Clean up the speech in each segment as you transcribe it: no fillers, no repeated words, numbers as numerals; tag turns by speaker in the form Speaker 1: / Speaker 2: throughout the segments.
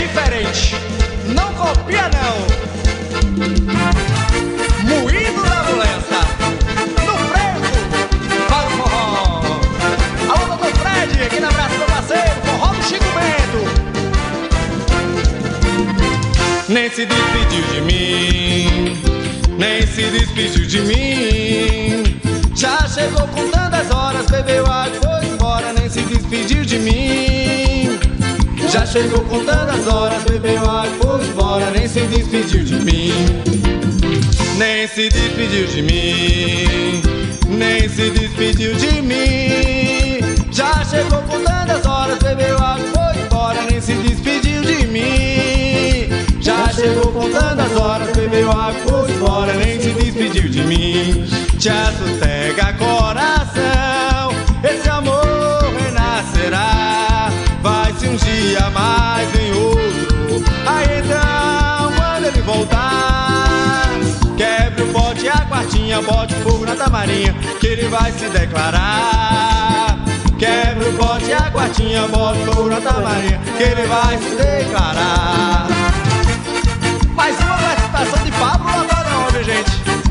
Speaker 1: diferente, não copia não. Moído da Mulença, no frevo, para o forró. Alô, doutor Fred, aquele abraço meu parceiro, forró do Chico Bento. Nem se despediu de mim, nem se despediu de mim. Já chegou contando as horas, bebeu água e foi embora, nem se despediu de mim. Já chegou contando as horas, bebeu água e foi embora, nem se despediu de mim. Nem se despediu de mim, nem se despediu de mim. Já chegou contando as horas, bebeu água e foi embora, nem se despediu de mim. Já chegou contando as horas, bebeu água e foi embora, nem se despediu de mim. Te sossega coração, esse amor renascerá. Vai-se um dia mais em outro, aí então quando ele voltar, quebre o pote e a quartinha, bote fogo na tamarinha, que ele vai se declarar. Quebre o pote e a quartinha, bote fogo na tamarinha, que ele vai se declarar. Mais uma participação de Pablo Lavarão, minha gente.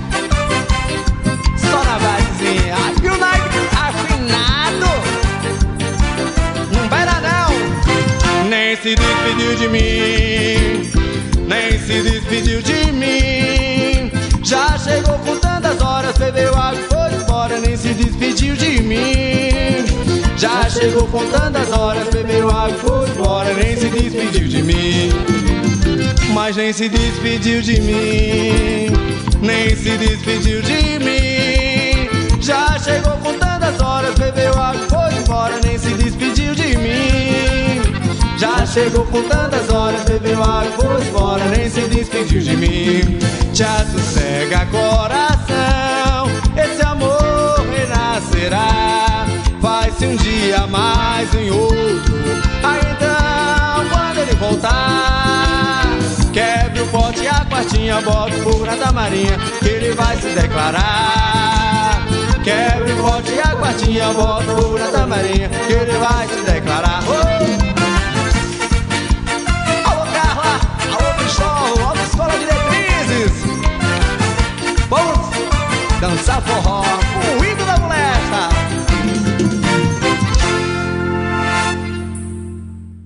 Speaker 1: Só na basezinha. E o Nike afinado. Não pera não. Nem se despediu de mim, nem se despediu de mim. Já chegou contando as horas, bebeu água e foi embora, nem se despediu de mim. Já chegou contando as horas, bebeu água e foi embora, nem se despediu de mim. Mas nem se despediu de mim, nem se despediu de mim. Já chegou contando as horas, bebeu água e foi embora, nem se despediu de mim. Já chegou contando as horas, bebeu água e foi embora, nem se despediu de mim. Te sossega coração, esse amor renascerá. Vai-se um dia mais em outro, aí então quando ele voltar, quebre o pote e a quartinha, bota o fogo na tamarinha, que ele vai se declarar. Quebre o pote e a quartinha, bota o fogo na tamarinha, que ele vai se declarar.